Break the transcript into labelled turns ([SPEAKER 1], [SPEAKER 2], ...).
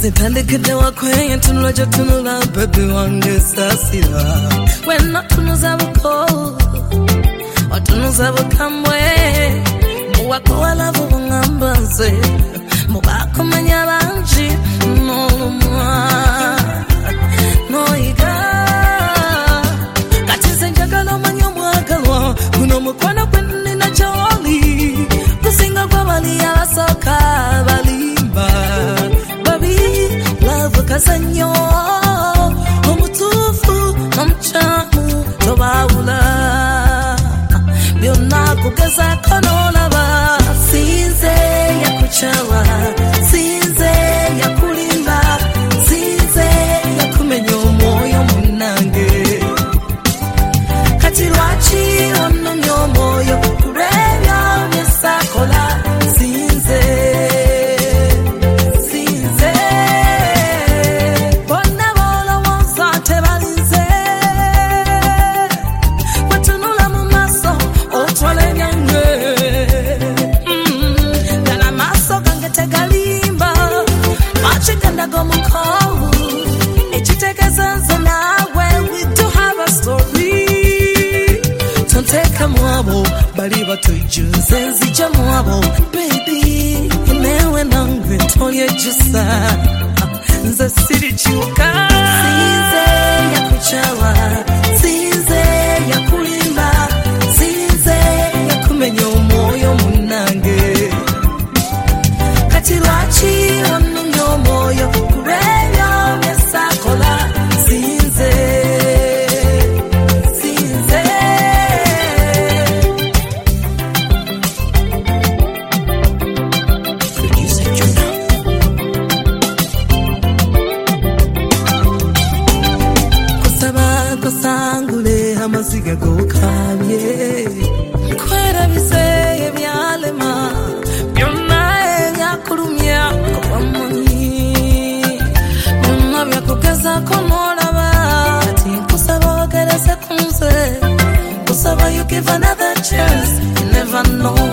[SPEAKER 1] Zitandikide wakwenye tunulajo tunula baby wange sasira Wena tunuza buko Watunuza bukamwe Mwako walavu bungambanze Mwako manyabanji Nolumwa Noiga Katize njagalo manyomwagalwa Kuno mkwano kwenye na joli Kusinga kwa wali ya wasoka Balimba Love kasanyo Omutufu Namchamu Tobawula Byonna kugeza kanolaba Sinze ya kuchawa Sinze ya kulimba Sinze ya kumenya omwoyo munange Kati lwaki onnomya omwoyo Kurebya byesakola Sinze Baliba tujuze nzija mwabo baby imewe nangwe tonye jusa nza siri chuka Sinze ya kuchawa Sinze ya kulimba Sinze ya kumenya omwoyo munange Kati lwaki onnomya omwoyo Kurebya byesakola Sinze Sangule amaziga gokabye Kwera biseye byalema Byonna yakulumya kwamani Byonna byakugeza konolaba Ati nkusaba ogereze kunze Nkusaba you give another chance You never know